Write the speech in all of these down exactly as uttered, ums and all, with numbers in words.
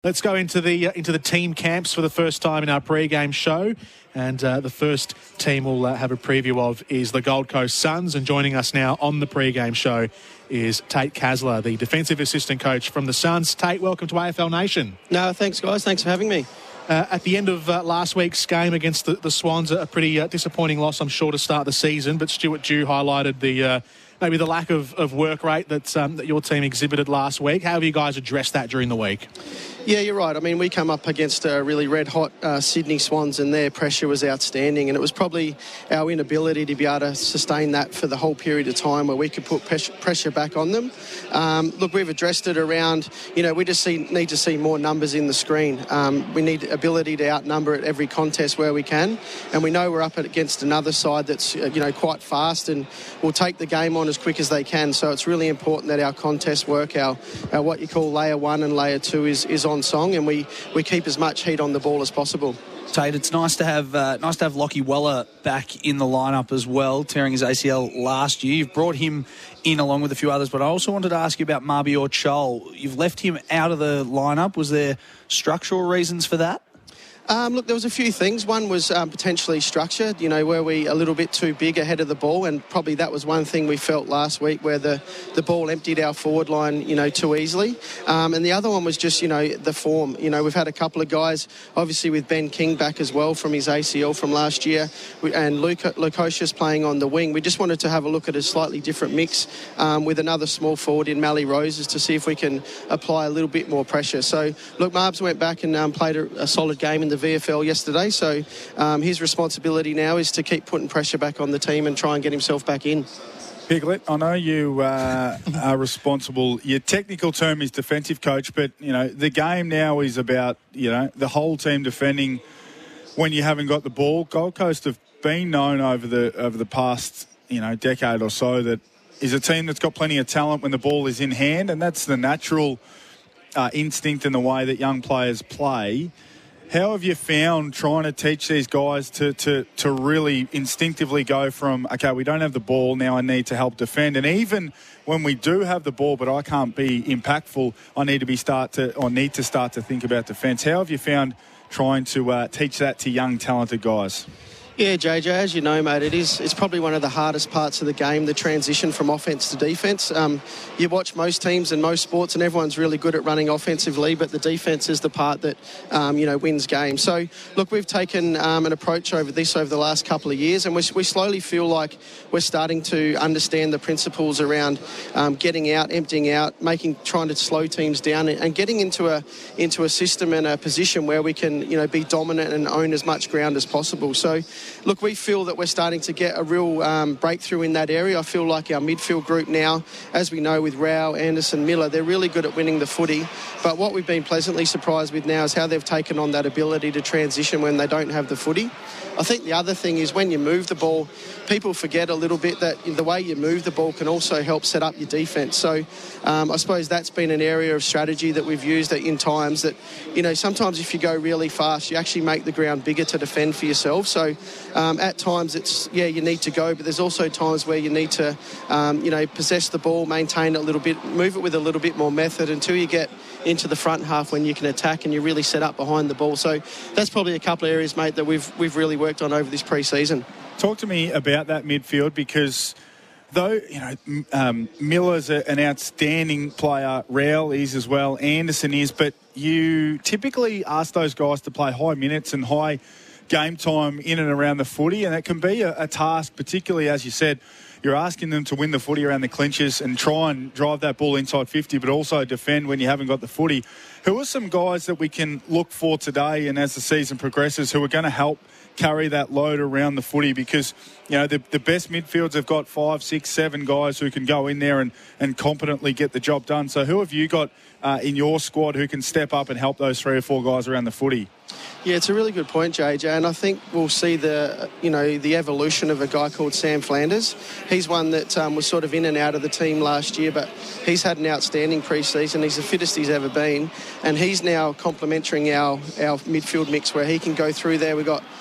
Let's go into the uh, into the team camps for the first time in our pre-game show. And uh, the first team we'll uh, have a preview of is the Gold Coast Suns. And joining us now on the pre-game show is Tate Kasler, the defensive assistant coach from the Suns. Tate, welcome to A F L Nation. No, thanks, guys. Thanks for having me. Uh, at the end of uh, last week's game against the, the Swans, a pretty uh, disappointing loss, I'm sure, to start the season. But Stuart Dew highlighted the uh, maybe the lack of, of work rate that, um, that your team exhibited last week. How have you guys addressed that during the week? Yeah, you're right. I mean, we come up against uh, really red-hot uh, Sydney Swans, and their pressure was outstanding. And it was probably our inability to be able to sustain that for the whole period of time where we could put pressure back on them. Um, look, we've addressed it around, you know, we just see, need to see more numbers in the screen. Um, we need ability to outnumber at every contest where we can. And we know we're up against another side that's, you know, quite fast and will take the game on as quick as they can. So it's really important that our contest work, our, our what you call layer one and layer two is, is on on song, and we, we keep as much heat on the ball as possible. Tate, it's nice to have uh, nice to have Lockie Weller back in the lineup as well, tearing his A C L last year. You've brought him in along with a few others, but I also wanted to ask you about Mabior Chol. You've left him out of the lineup. Was there structural reasons for that? Um, look, there was a few things. One was um, potentially structure, you know, were we a little bit too big ahead of the ball, and probably that was one thing we felt last week where the, the ball emptied our forward line, you know, too easily. Um, and the other one was just, you know, the form. You know, we've had a couple of guys, obviously with Ben King back as well from his A C L from last year, and Luke Lukosius playing on the wing. We just wanted to have a look at a slightly different mix um, with another small forward in Mally Roses to see if we can apply a little bit more pressure. So, look, Marbs went back and um, played a, a solid game in the V F L yesterday, so um, his responsibility now is to keep putting pressure back on the team and try and get himself back in. Piglet, I know you uh, are responsible. Your technical term is defensive coach, but you know the game now is about you know the whole team defending when you haven't got the ball. Gold Coast have been known over the over the past you know decade or so that is a team that's got plenty of talent when the ball is in hand, and that's the natural uh, instinct in the way that young players play. How have you found trying to teach these guys to, to, to really instinctively go from, okay, we don't have the ball, now I need to help defend, and even when we do have the ball but I can't be impactful, I need to be start to or need to start to think about defence. How have you found trying to uh, teach that to young, talented guys? Yeah, J J, as you know, mate, it is, it's probably one of the hardest parts of the game, the transition from offence to defence. Um, you watch most teams and most sports and everyone's really good at running offensively, but the defence is the part that, um, you know, wins games. So, look, we've taken um, an approach over this over the last couple of years, and we, we slowly feel like we're starting to understand the principles around um, getting out, emptying out, making, trying to slow teams down and, and getting into a into a system and a position where we can, you know, be dominant and own as much ground as possible. So, look, we feel that we're starting to get a real um, breakthrough in that area. I feel like our midfield group now, as we know with Rao, Anderson, Miller, they're really good at winning the footy. But what we've been pleasantly surprised with now is how they've taken on that ability to transition when they don't have the footy. I think the other thing is when you move the ball, people forget a little bit that the way you move the ball can also help set up your defence. So um, I suppose that's been an area of strategy that we've used in times that, you know, sometimes if you go really fast, you actually make the ground bigger to defend for yourself. So um, at times it's, yeah, you need to go, but there's also times where you need to, um, you know, possess the ball, maintain it a little bit, move it with a little bit more method until you get into the front half when you can attack and you really set up behind the ball. So that's probably a couple of areas, mate, that we've we've really worked on over this pre-season. Talk to me about that midfield, because though, you know, um, Miller's a, an outstanding player, Rowell is as well, Anderson is, but you typically ask those guys to play high minutes and high game time in and around the footy, and it can be a, a task, particularly, as you said, you're asking them to win the footy around the clinches and try and drive that ball inside fifty, but also defend when you haven't got the footy. Who are some guys that we can look for today and as the season progresses who are going to help carry that load around the footy? Because, you know, the, the best midfields have got five, six, seven guys who can go in there and, and competently get the job done. So who have you got uh, in your squad who can step up and help those three or four guys around the footy? Yeah, it's a really good point, J J, and I think we'll see the, you know, the evolution of a guy called Sam Flanders. He's one that um, was sort of in and out of the team last year, but he's had an outstanding pre-season. He's the fittest he's ever been, and he's now complementing our, our midfield mix where he can go through there. We've got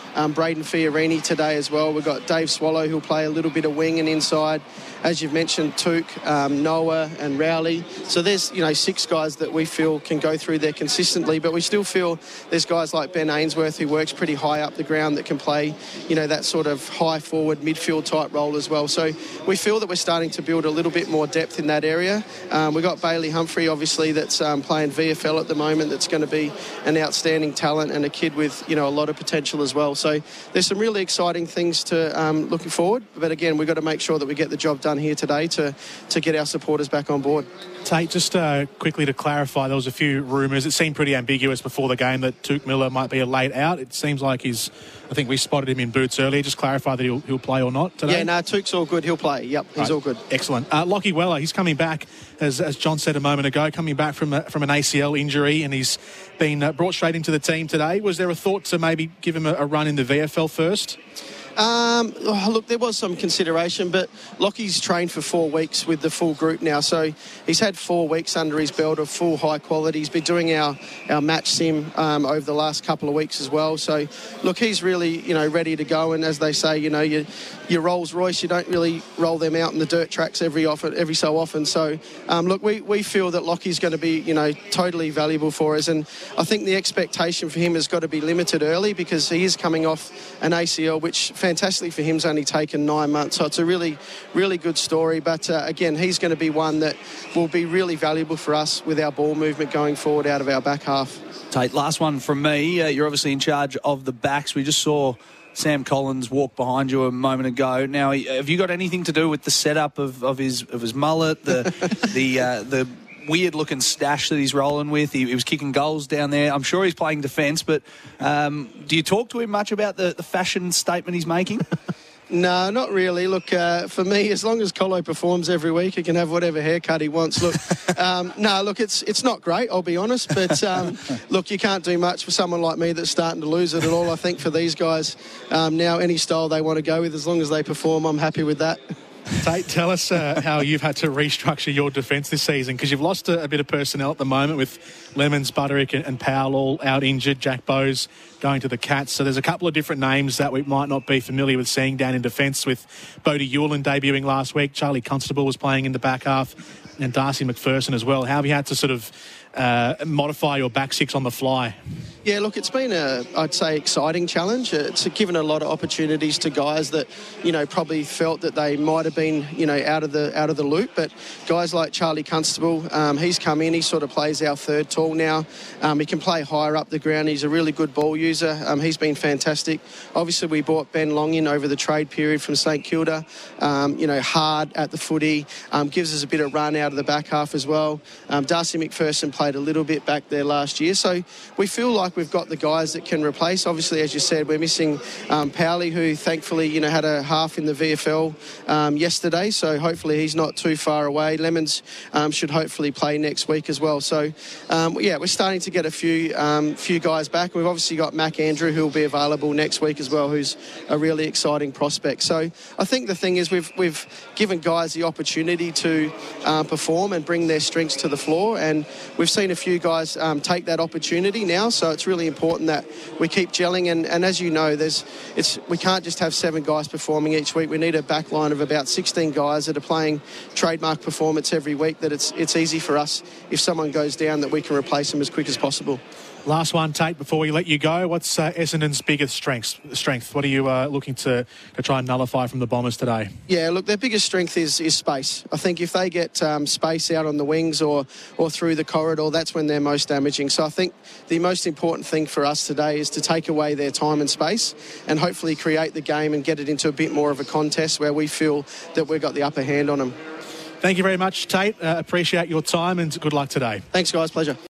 um, Braden Fiorini today as well. We've got Dave Swallow, who'll play a little bit of wing and inside. As you've mentioned, Took, um, Noah and Rowley. So there's, you know, six guys that we feel can go through there consistently, but we still feel there's guys like Ben Ainsworth, who works pretty high up the ground, that can play, you know, that sort of high forward midfield type role as well. So we feel that we're starting to build a little bit more depth in that area. Um, we've got Bailey Humphrey, obviously, that's um, playing V F L at the moment. That's going to be an outstanding talent and a kid with, you know, a lot of potential as well. So there's some really exciting things to um, looking forward. But again, we've got to make sure that we get the job done here today to, to get our supporters back on board. Tate, just uh, quickly to clarify, there was a few rumours. It seemed pretty ambiguous before the game that Touk Miller might be a late out. It seems like he's, I think we spotted him in boots earlier. Just clarify that he'll, he'll play or not today. Yeah, no, Touk's all good. He'll play. Yep, he's right. all good. Excellent. Uh, Lockie Weller, he's coming back, as, as John said a moment ago, coming back from a, from an A C L injury, and he's been uh, brought straight into the team today. Was there a thought to maybe give him a, a run in the V F L first? Um, oh, look, there was some consideration, but Lockie's trained for four weeks with the full group now, so he's had four weeks under his belt of full high quality. He's been doing our, our match sim um, over the last couple of weeks as well. So, look, he's really, you know, ready to go. And as they say, you know, you, your Rolls Royce, you don't really roll them out in the dirt tracks every often, every so often. So, um, look, we, we feel that Lockie's going to be, you know, totally valuable for us. And I think the expectation for him has got to be limited early, because he is coming off an A C L, which fantastically for him's only taken nine months. So it's a really, really good story. But uh, again, he's going to be one that will be really valuable for us with our ball movement going forward out of our back half. Tate, last one from me. Uh, you're obviously in charge of the backs. We just saw Sam Collins walk behind you a moment ago. Now, have you got anything to do with the setup of, of his of his mullet, the the uh, the weird-looking stash that he's rolling with? He, he was kicking goals down there. I'm sure he's playing defence, but um, do you talk to him much about the, the fashion statement he's making? No, not really. Look, uh, for me, as long as Colo performs every week, he can have whatever haircut he wants. Look, um, no, look, it's it's not great, I'll be honest. But, um, look, you can't do much for someone like me that's starting to lose it at all. I think for these guys, um, now any style they want to go with, as long as they perform, I'm happy with that. Tate, tell us uh, how you've had to restructure your defence this season, because you've lost a, a bit of personnel at the moment with Lemons, Butterick and, and Powell all out injured. Jack Bowes going to the Cats. So there's a couple of different names that we might not be familiar with seeing down in defence, with Bodie Hewlin debuting last week. Charlie Constable was playing in the back half, and Darcy McPherson as well. How have you had to sort of uh, modify your back six on the fly? Yeah, look, it's been a, I'd say, exciting challenge. It's given a lot of opportunities to guys that, you know, probably felt that they might have been, you know, out of the out of the loop. But guys like Charlie Constable, um, he's come in. He sort of plays our third tall now. Um, he can play higher up the ground. He's a really good ball user. Um, he's been fantastic. Obviously, we brought Ben Long in over the trade period from St Kilda. Um, you know, hard at the footy. Um, gives us a bit of run out of the back half as well. Um, Darcy McPherson played a little bit back there last year. So we feel like we've got the guys that can replace. Obviously, as you said, we're missing um, Powley, who thankfully, you know, had a half in the V F L um, yesterday. So hopefully he's not too far away. Lemons um, should hopefully play next week as well. So, um, yeah, we're starting to get a few um, few guys back. We've obviously got Mac Andrew, who will be available next week as well, who's a really exciting prospect. So I think the thing is we've we've given guys the opportunity to uh, perform and bring their strengths to the floor, and we've seen a few guys um, take that opportunity now. So it's really important that we keep gelling, and, and as you know, there's it's we can't just have seven guys performing each week. We need a back line of about sixteen guys that are playing trademark performance every week, that it's it's easy for us, if someone goes down, that we can replace them as quick as possible. Last one, Tate, before we let you go. What's uh, Essendon's biggest strength? Strength? What are you uh, looking to, to try and nullify from the Bombers today? Yeah, look, their biggest strength is is space. I think if they get um, space out on the wings or, or through the corridor, that's when they're most damaging. So I think the most important thing for us today is to take away their time and space, and hopefully create the game and get it into a bit more of a contest where we feel that we've got the upper hand on them. Thank you very much, Tate. Uh, appreciate your time, and good luck today. Thanks, guys. Pleasure.